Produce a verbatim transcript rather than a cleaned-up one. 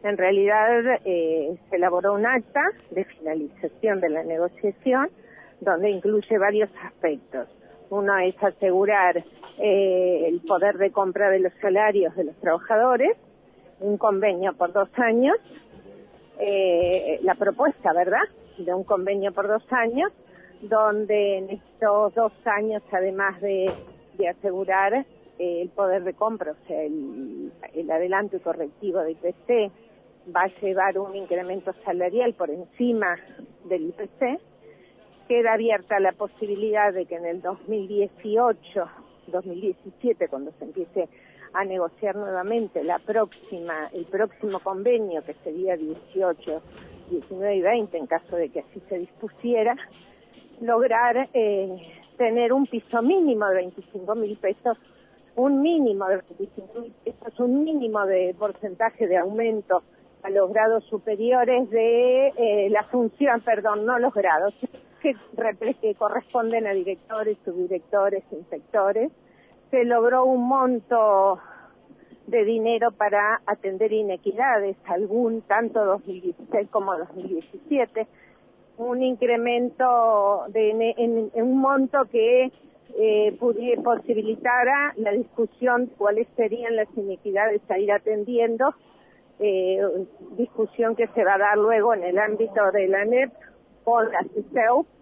En realidad eh, se elaboró un acta de finalización de la negociación donde incluye varios aspectos. Uno es asegurar eh, el poder de compra de los salarios de los trabajadores, un convenio por dos años, eh, la propuesta, ¿verdad?, de un convenio por dos años, donde en estos dos años, además de, de asegurar eh, el poder de compra, o sea, el, el adelanto y correctivo de I P C, va a llevar un incremento salarial por encima del I P C, queda abierta la posibilidad de que en el dos mil dieciocho, dos mil diecisiete, cuando se empiece a negociar nuevamente la próxima, el próximo convenio, que sería dieciocho, diecinueve y veinte, en caso de que así se dispusiera, lograr eh, tener un piso mínimo de veinticinco mil pesos, un mínimo de veinticinco mil pesos, un mínimo de porcentaje de aumento a los grados superiores de eh, la función, perdón, no los grados, que, que corresponden a directores, subdirectores, inspectores. Se logró un monto de dinero para atender inequidades, algún tanto dos mil dieciséis como dos mil diecisiete, un incremento de en, en, en un monto que eh, pudiera, posibilitara la discusión de cuáles serían las inequidades a ir atendiendo, eh, discusión que se va a dar luego en el ámbito de la A N E P con la C I S E U